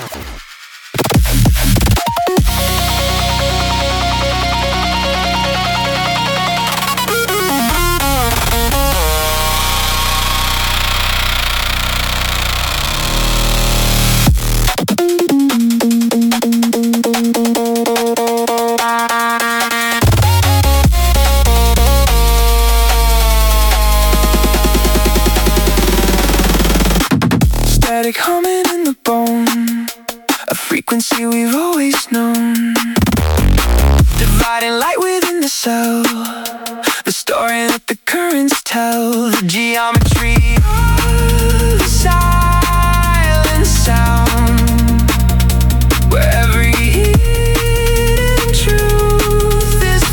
Static humming in the bone, a frequency we've always known. Dividing light within the cell, the story that the currents tell. The geometry of the silent sound, where every hidden truth is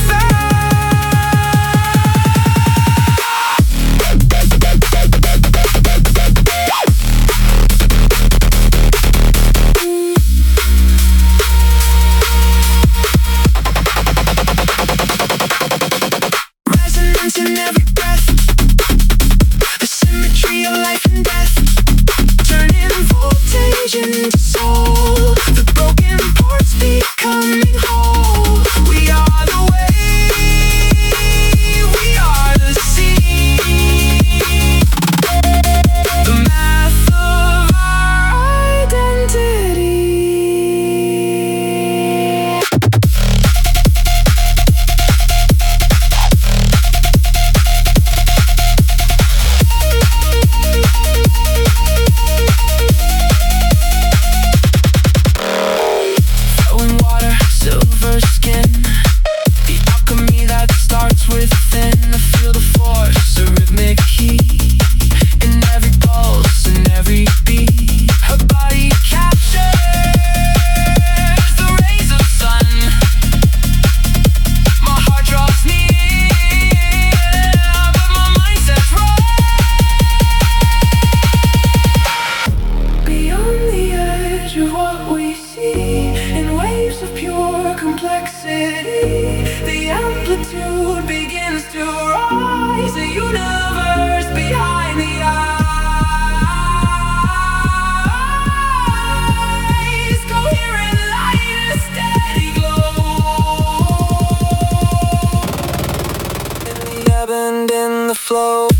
in every breath, the symmetry of life and death, turning voltage into soul, the broken parts becoming whole. We are the wave, we are the sea, the math of our identity. Silver skin, the alchemy that starts within. I feel the force, the rhythmic heat in every pulse, in every beat. Her body captures the rays of sun. My heart draws near, but my mind says run. Beyond the edge of what we see, in waves of pure complexity, the amplitude begins to rise. A universe behind the eyes, coherent light, a steady glow. In the ebb and in the flow.